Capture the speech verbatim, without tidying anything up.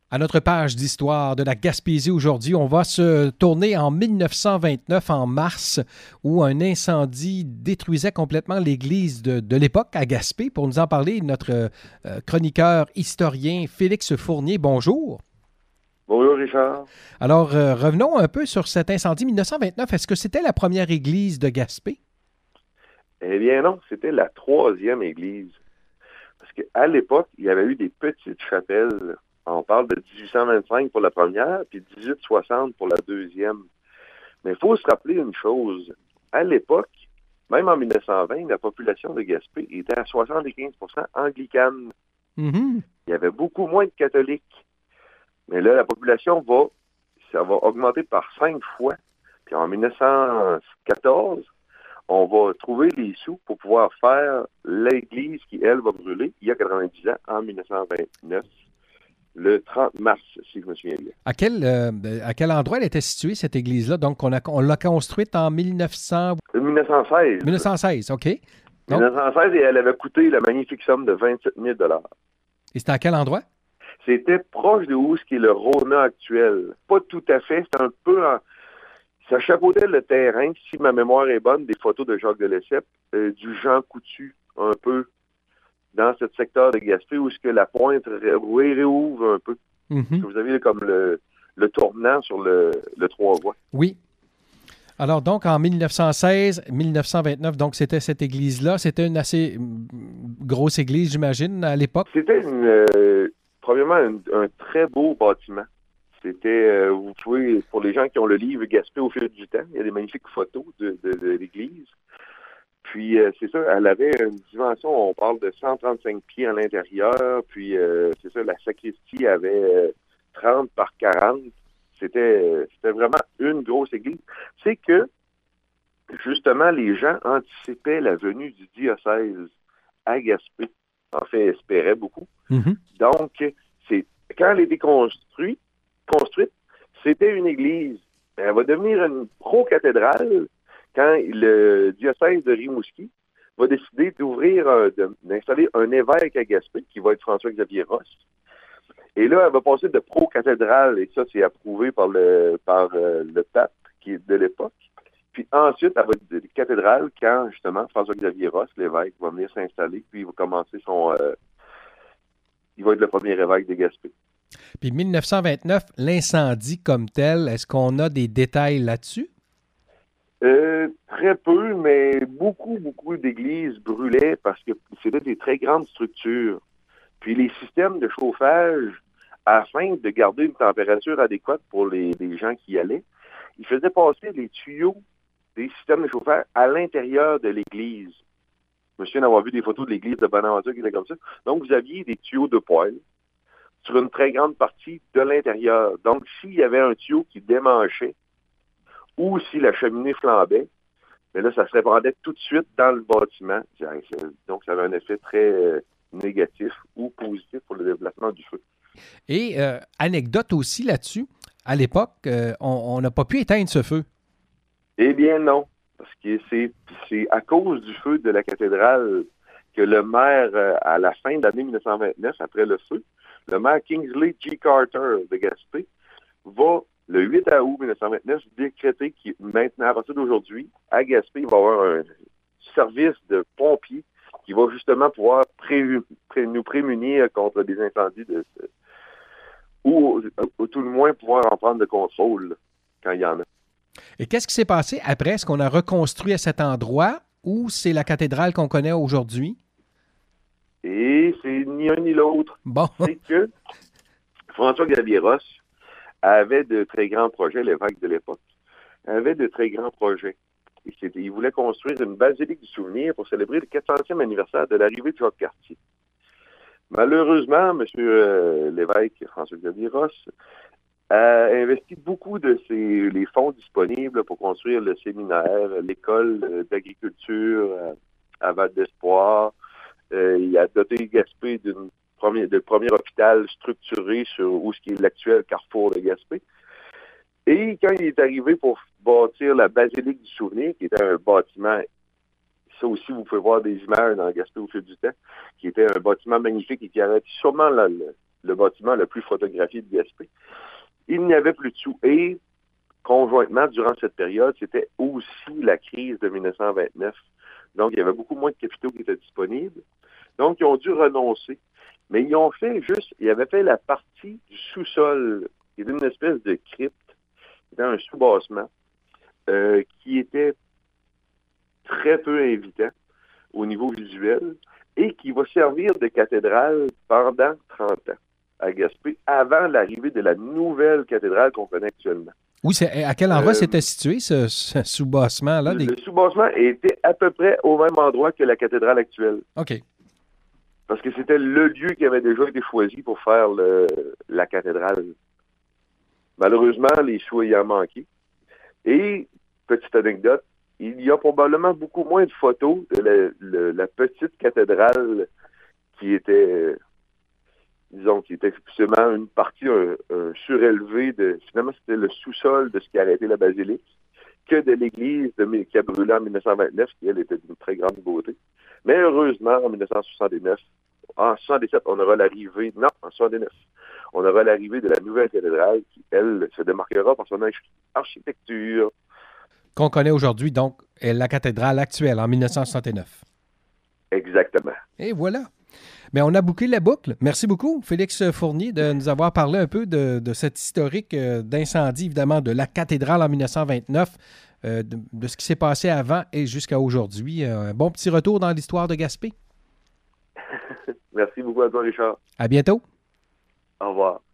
À notre page d'histoire de la Gaspésie aujourd'hui, on va se tourner en mille neuf cent vingt-neuf, en mars, où un incendie détruisait complètement l'église de, de l'époque à Gaspé. Pour nous en parler, notre euh, chroniqueur historien Félix Fournier, bonjour. Bonjour Richard. Alors, euh, revenons un peu sur cet incendie mille neuf cent vingt-neuf. Est-ce que c'était la première église de Gaspé? Eh bien non, c'était la troisième église. Parce qu'à l'époque, il y avait eu des petites chapelles. On parle de dix-huit cent vingt-cinq pour la première, puis dix-huit soixante pour la deuxième. Mais il faut se rappeler une chose. À l'époque, même en mille neuf cent vingt, la population de Gaspé était à soixante-quinze pour cent anglicane. Mm-hmm. Il y avait beaucoup moins de catholiques. Mais là, la population va, ça va augmenter par cinq fois. Puis en mille neuf cent quatorze, on va trouver les sous pour pouvoir faire l'église qui, elle, va brûler il y a quatre-vingt-dix ans, en mille neuf cent vingt-neuf, le trente mars, si je me souviens bien. À quel, euh, à quel endroit elle était située, cette église-là? Donc, on, a, on l'a construite en mille neuf cents... mille neuf cent seize. mille neuf cent seize, OK. Donc, mille neuf cent seize, et elle avait coûté la magnifique somme de vingt-sept mille dollars. Et c'était à quel endroit? C'était proche de où ce qui est le Rona actuel. Pas tout à fait, c'est un peu en... Ça chapeautait le terrain, si ma mémoire est bonne, des photos de Jacques de Lesseps, euh, du Jean Coutu, un peu, dans ce secteur de Gaspé, où ce que la pointe ré- réouvre un peu. Mm-hmm. Vous avez comme le, le tournant sur le, le trois voies. Oui. Alors, donc, en mille neuf cent seize, mille neuf cent vingt-neuf, donc, c'était cette église-là. C'était une assez grosse église, j'imagine, à l'époque. C'était, une, euh, premièrement, un, un très beau bâtiment. C'était, euh, vous pouvez, pour les gens qui ont le livre Gaspé au fil du temps, il y a des magnifiques photos de, de, de l'église. Puis, euh, c'est ça, elle avait une dimension, on parle de cent trente-cinq pieds à l'intérieur. Puis, euh, c'est ça, la sacristie avait euh, trente par quarante. C'était, euh, c'était vraiment une grosse église. C'est que, justement, les gens anticipaient la venue du diocèse à Gaspé. En fait, espéraient beaucoup. Mm-hmm. Donc, c'est, quand elle a été construite, construite, c'était une église. Elle va devenir une pro-cathédrale quand le diocèse de Rimouski va décider d'ouvrir, un, de, d'installer un évêque à Gaspé, qui va être François-Xavier Rosse. Et là, elle va passer de pro-cathédrale, et ça, c'est approuvé par le, par euh, le pape qui est de l'époque. Puis ensuite, elle va être de cathédrale quand, justement, François-Xavier Rosse, l'évêque, va venir s'installer, puis il va commencer son... Euh, il va être le premier évêque de Gaspé. Puis mille neuf cent vingt-neuf, l'incendie comme tel, est-ce qu'on a des détails là-dessus? Euh, très peu, mais beaucoup, beaucoup d'églises brûlaient parce que c'était des très grandes structures. Puis les systèmes de chauffage, afin de garder une température adéquate pour les, les gens qui y allaient, ils faisaient passer les tuyaux des systèmes de chauffage à l'intérieur de l'église. Je me souviens d'avoir vu des photos de l'église de Bonaventure qui était comme ça. Donc, vous aviez des tuyaux de poêle sur une très grande partie de l'intérieur. Donc, s'il y avait un tuyau qui démanchait ou si la cheminée flambait, mais là, ça se répandait tout de suite dans le bâtiment. Donc, ça avait un effet très euh, négatif ou positif pour le déplacement du feu. Et euh, anecdote aussi là-dessus, à l'époque, euh, on n'a pas pu éteindre ce feu. Eh bien, non. Parce que c'est, c'est à cause du feu de la cathédrale que le maire, euh, à la fin de l'année mille neuf cent vingt-neuf, après le feu, le maire Kingsley G. Carter de Gaspé va, le huit août mille neuf cent vingt-neuf, décréter qu'il, maintenant, à partir d'aujourd'hui, à Gaspé, il va y avoir un service de pompiers qui va justement pouvoir pré, pré, nous prémunir contre des incendies de, de, ou, ou tout le moins pouvoir en prendre le contrôle là, quand il y en a. Et qu'est-ce qui s'est passé après? Est-ce qu'on a reconstruit à cet endroit ou c'est la cathédrale qu'on connaît aujourd'hui? Et c'est ni un ni l'autre. Bon. C'est que François-Xavier Rosse avait de très grands projets, l'évêque de l'époque, avait de très grands projets. Et c'était, il voulait construire une basilique du souvenir pour célébrer le quatre centième anniversaire de l'arrivée de Jacques Cartier. Malheureusement, M. Euh, l'évêque François-Xavier Rosse a investi beaucoup de ses, les fonds disponibles pour construire le séminaire, l'école d'agriculture à Val d'Espoir. Euh, il a doté Gaspé d'une première, de premier hôpital structuré sur où ce qui est l'actuel carrefour de Gaspé. Et quand il est arrivé pour bâtir la basilique du souvenir, qui était un bâtiment, ça aussi vous pouvez voir des images dans Gaspé au fil du temps, qui était un bâtiment magnifique et qui aurait sûrement la, le bâtiment le plus photographié de Gaspé. Il n'y avait plus de sous. Et conjointement, durant cette période, c'était aussi la crise de mille neuf cent vingt-neuf. Donc, il y avait beaucoup moins de capitaux qui étaient disponibles. Donc, ils ont dû renoncer. Mais ils ont fait juste, ils avaient fait la partie du sous-sol, qui était une espèce de crypte, qui était un sous-bassement, euh, qui était très peu invitant au niveau visuel et qui va servir de cathédrale pendant trente ans à Gaspé, avant l'arrivée de la nouvelle cathédrale qu'on connaît actuellement. Oui, c'est, à quel endroit Euh, c'était situé, ce, ce sous-bassement-là? Le, Des... le sous-bassement était à peu près au même endroit que la cathédrale actuelle. OK. Parce que c'était le lieu qui avait déjà été choisi pour faire le, la cathédrale. Malheureusement, les sous ayant manqué. Et, petite anecdote, il y a probablement beaucoup moins de photos de la, le, la petite cathédrale qui était, disons, qui était seulement une partie un, un surélevé de, finalement, c'était le sous-sol de ce qui a arrêté la basilique, que de l'église de, qui a brûlé en mille neuf cent vingt-neuf, qui, elle, était d'une très grande beauté. Mais heureusement, en mille neuf cent soixante-neuf, en soixante-dix-sept, on aura l'arrivée, non, en soixante-neuf, on aura l'arrivée de la nouvelle cathédrale qui, elle, se démarquera par son architecture. Qu'on connaît aujourd'hui, donc, est la cathédrale actuelle, en mille neuf cent soixante-neuf. Exactement. Et voilà. Mais on a bouclé la boucle. Merci beaucoup, Félix Fournier, de nous avoir parlé un peu de, de cet historique d'incendie, évidemment, de la cathédrale en mille neuf cent vingt-neuf, euh, de, de ce qui s'est passé avant et jusqu'à aujourd'hui. Un bon petit retour dans l'histoire de Gaspé. Merci beaucoup à toi, Richard. À bientôt. Au revoir.